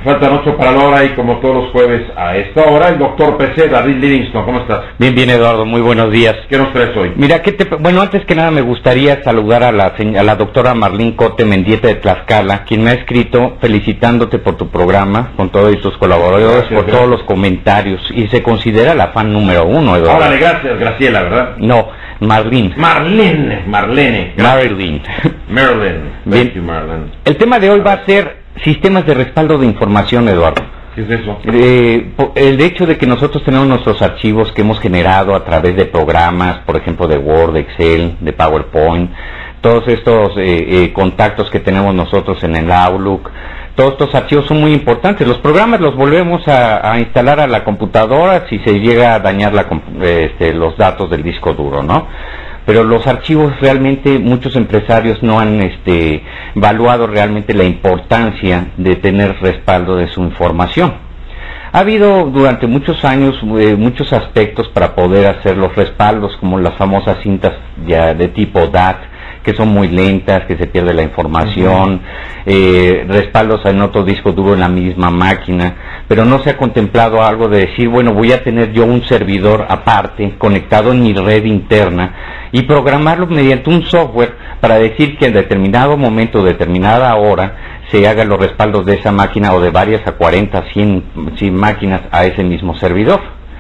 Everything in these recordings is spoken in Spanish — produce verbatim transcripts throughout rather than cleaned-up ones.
Faltan ocho para la hora y como todos los jueves a esta hora, el doctor P C, David Livingston. ¿Cómo estás? Bien, bien, Eduardo, muy buenos días. ¿Qué nos traes hoy? Mira, ¿qué te... bueno, antes que nada me gustaría saludar a la, a la doctora Marlene Cote Mendieta de Tlaxcala, quien me ha escrito felicitándote por tu programa, con todos tus colaboradores, gracias, por gracias. Todos los comentarios, y se considera la fan número uno, Eduardo. Órale, gracias, Graciela, ¿verdad? No, Marlene. Marlene, Marlene. Marlene. Marlene. Bien. Thank you, Marlene. El tema de hoy va a ser sistemas de respaldo de información, Eduardo. ¿Qué es eso? Eh, el hecho de que nosotros tenemos nuestros archivos que hemos generado a través de programas, por ejemplo de Word, de Excel, de PowerPoint, todos estos eh, eh, contactos que tenemos nosotros en el Outlook, todos estos archivos son muy importantes. Los programas los volvemos a, a instalar a la computadora si se llega a dañar la, este, los datos del disco duro, ¿no? Pero los archivos realmente muchos empresarios no han este, evaluado realmente la importancia de tener respaldo de su información. Ha habido durante muchos años eh, muchos aspectos para poder hacer los respaldos, como las famosas cintas ya de tipo D A T, que son muy lentas, que se pierde la información, uh-huh. eh, respaldos en otro disco duro en la misma máquina, pero no se ha contemplado algo de decir, bueno, voy a tener yo un servidor aparte, conectado en mi red interna, y programarlo mediante un software para decir que en determinado momento, determinada hora, se hagan los respaldos de esa máquina o de varias a cuarenta, cien, cien máquinas a ese mismo servidor.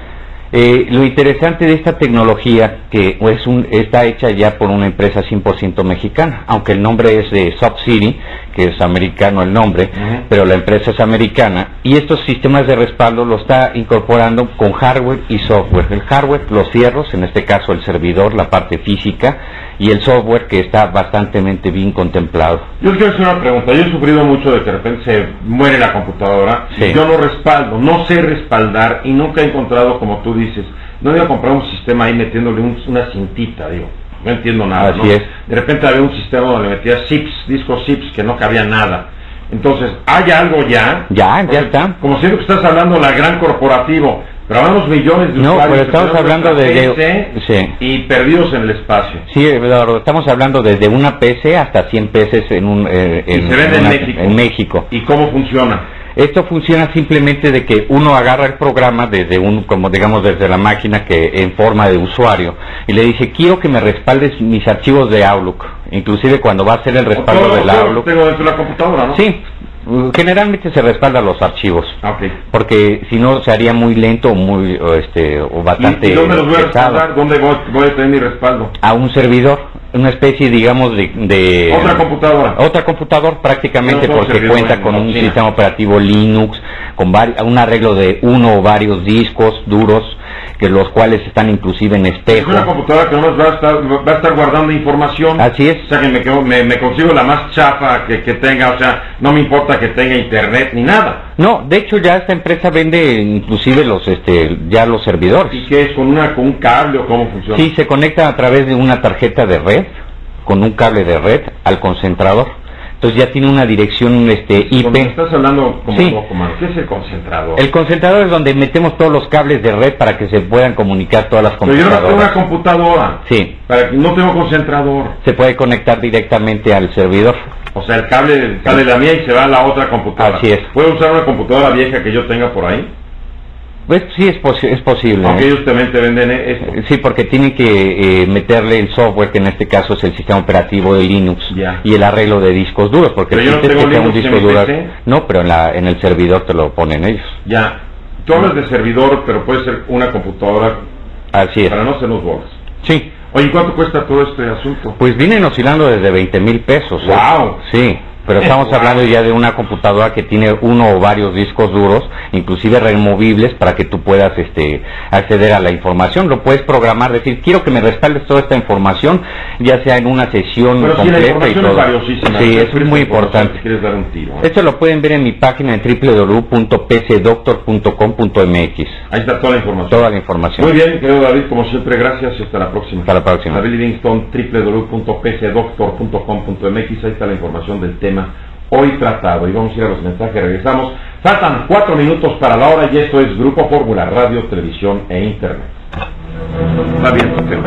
Eh, lo interesante de esta tecnología, que es un, está hecha ya por una empresa cien por ciento mexicana, aunque el nombre es de SoftCity, que es americano el nombre, uh-huh. pero la empresa es americana, y estos sistemas de respaldo lo está incorporando con hardware y software. El hardware, los fierros, en este caso el servidor, la parte física, y el software que está bastante bien contemplado. Yo quiero hacer una pregunta. Yo he sufrido mucho de que de repente se muere la computadora, sí. y yo no respaldo, no sé respaldar, y nunca he encontrado, como tú dices, no voy a comprar un sistema ahí metiéndole un, una cintita, digo, no entiendo nada. Así ¿no? es. De repente había un sistema donde metía zips, discos zips, que no cabía nada. Entonces, ¿hay algo ya? Ya, ya está. Como siento que estás hablando de la gran corporativo, pero hablamos millones de no, usuarios. No, pero estamos hablando de... de sí. Y perdidos en el espacio. Sí, estamos hablando desde una P C hasta cien P Cs en un... Eh, en, y se vende en, una, México. en México. ¿Y cómo funciona? Esto funciona simplemente de que uno agarra el programa desde un, como digamos desde la máquina que en forma de usuario, y le dice, quiero que me respaldes mis archivos de Outlook, inclusive cuando va a hacer el respaldo todo, del todo Outlook. Tengo dentro de la computadora, ¿no? Sí, generalmente se respaldan los archivos, okay. porque si no se haría muy lento o muy, o este, o bastante ¿Y, y dónde los voy a pesado. respaldar? ¿Dónde voy, voy a tener mi respaldo? A un servidor, una especie, digamos, de... de ¿Otra computadora? Otra computadora prácticamente, no, porque cuenta con un sistema operativo Linux, con un arreglo de uno o varios discos duros, que los cuales están inclusive en espejo. Es una computadora que no va a estar, va a estar guardando información. Así es. O sea, que me, me, me consigo la más chafa que, que tenga, o sea, no me importa que tenga internet ni nada. No, de hecho ya esta empresa vende inclusive los, este, ya los servidores. ¿Y qué es? ¿Con una, con un cable o cómo funciona? Sí, se conecta a través de una tarjeta de red, con un cable de red al concentrador. Entonces ya tiene una dirección este, I P. Cuando estás hablando como sí. loco, mano, ¿qué es el concentrador? El concentrador es donde metemos todos los cables de red para que se puedan comunicar todas las computadoras. Pero yo no tengo una computadora. Sí. Para que no tengo concentrador. Se puede conectar directamente al servidor. O sea, el cable sale de la mía y se va a la otra computadora. Así es. ¿Puedo usar una computadora vieja que yo tenga por ahí? Pues sí, es, posi es posible. Aunque ¿eh? ellos también te venden esto. Sí, porque tienen que eh, meterle el software, que en este caso es el sistema operativo de Linux, ya. y el arreglo de discos duros, porque pero yo no tengo que Linux un disco en mi duro, P C. no, pero en, la, en el servidor te lo ponen ellos. Ya. Tú hablas de servidor, pero puede ser una computadora. Así es. Para no hacernos bolas. Sí. Oye, ¿cuánto cuesta todo este asunto? Pues vienen oscilando desde veinte mil pesos. ¡Wow! ¿eh? Sí. Pero estamos wow. hablando ya de una computadora que tiene uno o varios discos duros, inclusive removibles, para que tú puedas este, acceder a la información. Lo puedes programar, decir, quiero que me respaldes toda esta información, ya sea en una sesión Pero completa. Sí, la información y todo. es valiosísima. Sí, es muy importante. Si quieres dar un tiro, ¿eh? Esto lo pueden ver en mi página en w w w punto p c doctor punto com punto m x. Ahí está toda la información. Toda la información. Muy bien, querido David, como siempre, gracias y hasta la próxima. Hasta la próxima. David Livingston, w w w punto p c doctor punto com punto m x, ahí está la información del tema hoy tratado. Y vamos a ir a los mensajes, regresamos. Faltan cuatro minutos para la hora y esto es Grupo Fórmula, radio, televisión e internet. Está bien,